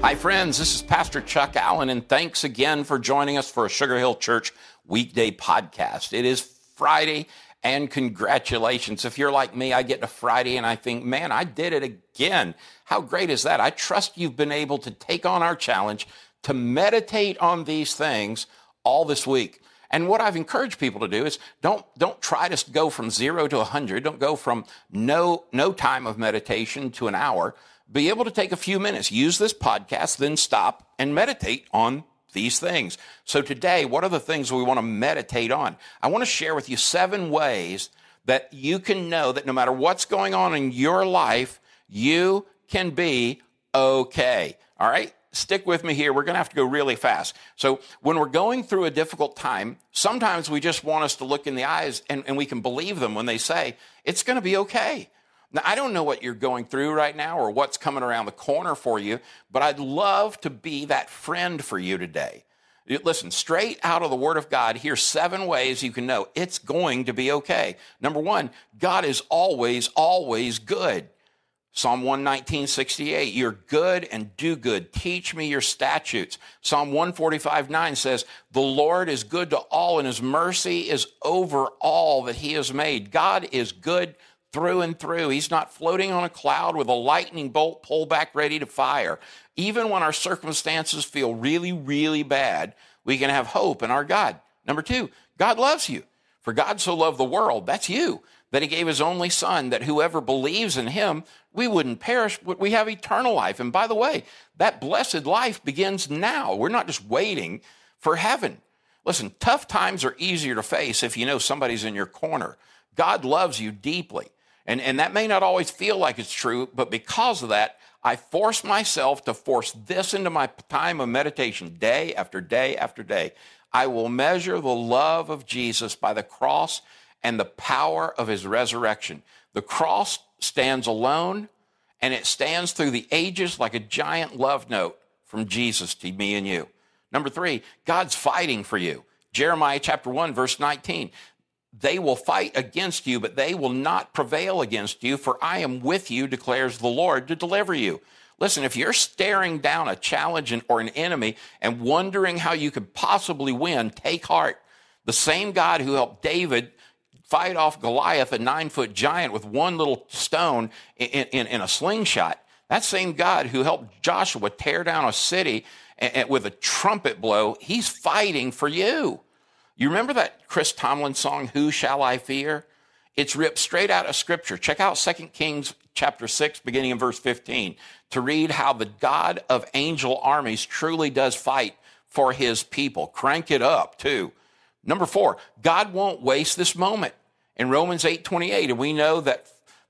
Hi, friends. This is Pastor Chuck Allen, and thanks again for joining us for a Sugar Hill Church weekday podcast. It is Friday, and congratulations. If you're like me, I get to Friday and I think, man, I did it again. How great is that? I trust you've been able to take on our challenge to meditate on these things all this week. And what I've encouraged people to do is don't try to go from 0 to 100. Don't go from no time of meditation to an hour. Be able to take a few minutes, use this podcast, then stop and meditate on these things. So today, what are the things we want to meditate on? I want to share with you 7 ways that you can know that no matter what's going on in your life, you can be okay. All right? Stick with me here. We're going to have to go really fast. So when we're going through a difficult time, sometimes we just want us to look in the eyes and we can believe them when they say, it's going to be okay. Now, I don't know what you're going through right now or what's coming around the corner for you, but I'd love to be that friend for you today. Listen, straight out of the Word of God, here's 7 ways you can know it's going to be okay. Number 1, God is always, always good. Psalm 119:68, you're good and do good. Teach me your statutes. Psalm 145:9 says, the Lord is good to all and his mercy is over all that he has made. God is good through and through. He's not floating on a cloud with a lightning bolt pulled back ready to fire. Even when our circumstances feel really, really bad, we can have hope in our God. Number 2, God loves you. For God so loved the world, that's you, that he gave his only son, that whoever believes in him, we wouldn't perish, but we have eternal life. And by the way, that blessed life begins now. We're not just waiting for heaven. Listen, tough times are easier to face if you know somebody's in your corner. God loves you deeply. And that may not always feel like it's true, but because of that, I force myself to force this into my time of meditation day after day after day. I will measure the love of Jesus by the cross and the power of his resurrection. The cross stands alone, and it stands through the ages like a giant love note from Jesus to me and you. Number 3, God's fighting for you. Jeremiah chapter 1, verse 19. They will fight against you, but they will not prevail against you, for I am with you, declares the Lord, to deliver you. Listen, if you're staring down a challenge or an enemy and wondering how you could possibly win, take heart. The same God who helped David fight off Goliath, a 9-foot giant, with one little stone in a slingshot, that same God who helped Joshua tear down a city with a trumpet blow, he's fighting for you. You remember that Chris Tomlin song, Who Shall I Fear? It's ripped straight out of Scripture. Check out 2 Kings chapter 6, beginning in verse 15, to read how the God of angel armies truly does fight for his people. Crank it up, too. Number 4, God won't waste this moment. In Romans 8:28, and we know that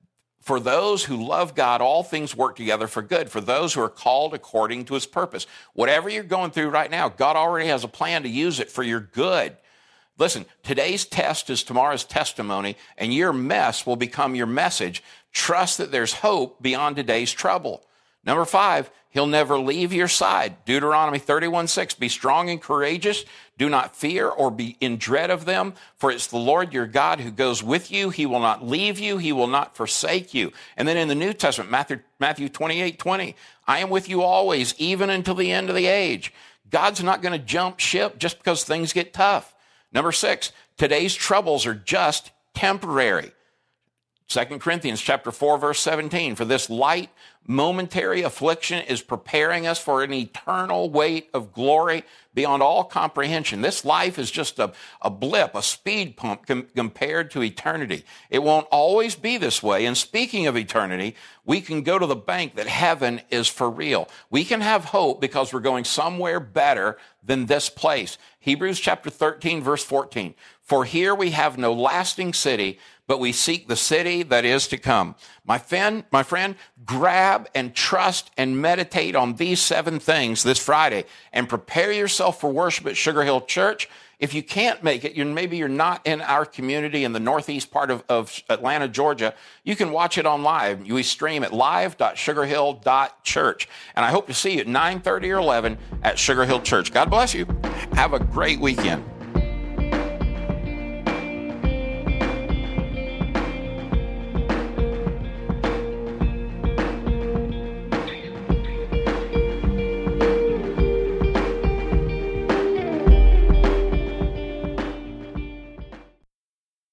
for those who love God, all things work together for good, for those who are called according to his purpose. Whatever you're going through right now, God already has a plan to use it for your good. Listen, today's test is tomorrow's testimony, and your mess will become your message. Trust that there's hope beyond today's trouble. Number 5, he'll never leave your side. Deuteronomy 31:6, be strong and courageous. Do not fear or be in dread of them, for it's the Lord your God who goes with you. He will not leave you. He will not forsake you. And then in the New Testament, Matthew 28:20, I am with you always, even until the end of the age. God's not going to jump ship just because things get tough. Number 6, today's troubles are just temporary. 2 Corinthians chapter 4, verse 17, for this light momentary affliction is preparing us for an eternal weight of glory beyond all comprehension. This life is just a blip, a speed bump compared to eternity. It won't always be this way. And speaking of eternity, we can go to the bank that heaven is for real. We can have hope because we're going somewhere better than this place. Hebrews chapter 13, verse 14, for here we have no lasting city, but we seek the city that is to come. My friend, grab and trust and meditate on these 7 things this Friday and prepare yourself for worship at Sugar Hill Church. If you can't make it, maybe you're not in our community in the northeast part of Atlanta, Georgia, you can watch it on live. We stream at live.sugarhill.church. And I hope to see you at 9:30 or 11 at Sugar Hill Church. God bless you. Have a great weekend.